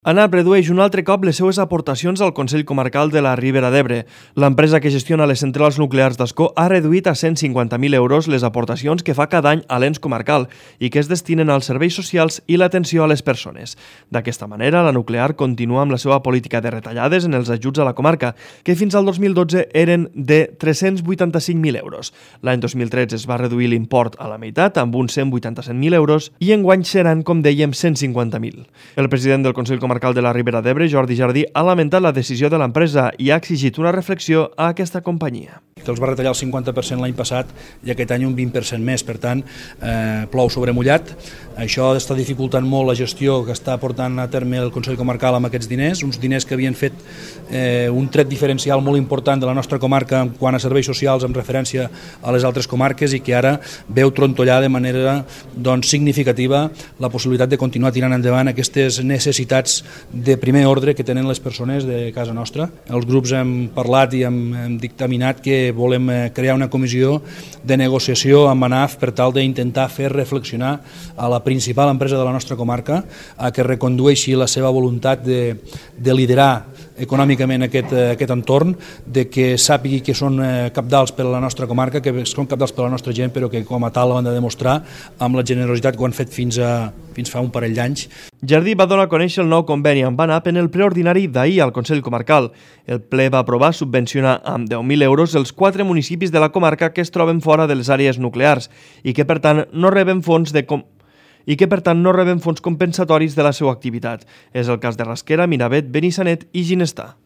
ANAP redueix un altre cop les seues aportacions al Consell Comarcal de la Ribera d'Ebre. L'empresa que gestiona les centrals nuclears d'Ascó ha reduït a 150.000 euros les aportacions que fa cada any a l'ens comarcal i que es destinen als serveis socials i l'atenció a les persones. D'aquesta manera, la nuclear continua amb la seva política de retallades en els ajuts a la comarca, que fins al 2012 eren de 385.000 euros. L'any 2013 es va reduir l'import a la meitat, amb uns 187.000 euros, i enguany seran, com dèiem, 150.000. El president del Consell Comarcal de la Ribera d'Ebre, Jordi Jardí, ha lamentat la decisió de l'empresa i ha exigit una reflexió a aquesta companyia. Que els va retallar el 50% l'any passat i aquest any un 20% més, per tant, plou sobre mullat. Això està dificultant molt la gestió que està portant a terme el Consell Comarcal amb aquests diners, uns diners que havien fet un tret diferencial molt important de la nostra comarca quant a serveis socials en referència a les altres comarques i que ara veu trontollar de manera significativa la possibilitat de continuar tirant endavant aquestes necessitats de primer ordre que tenen les persones de casa nostra. Els grups hem parlat i hem dictaminat que volem crear una comissió de negociació amb ANAF per tal d'intentar fer reflexionar a la principal empresa de la nostra comarca a que recondueixi la seva voluntat de liderar econòmicament aquest entorn, de que sàpigui que són cabdals per a la nostra comarca, que són cabdals per a la nostra gent, però que com a tal l'han de demostrar amb la generositat que ho han fet fins fa un parell d'anys. Jardí va donar a conèixer el nou conveni amb ANAP en el ple ordinari d'ahir al Consell Comarcal. El ple va aprovar subvencionar amb 10.000 euros els 4 municipis de la comarca que es troben fora de les àrees nuclears i que, per tant, no reben fons compensatoris de la seva activitat. És el cas de Rasquera, Miravet, Benissanet i Ginestar.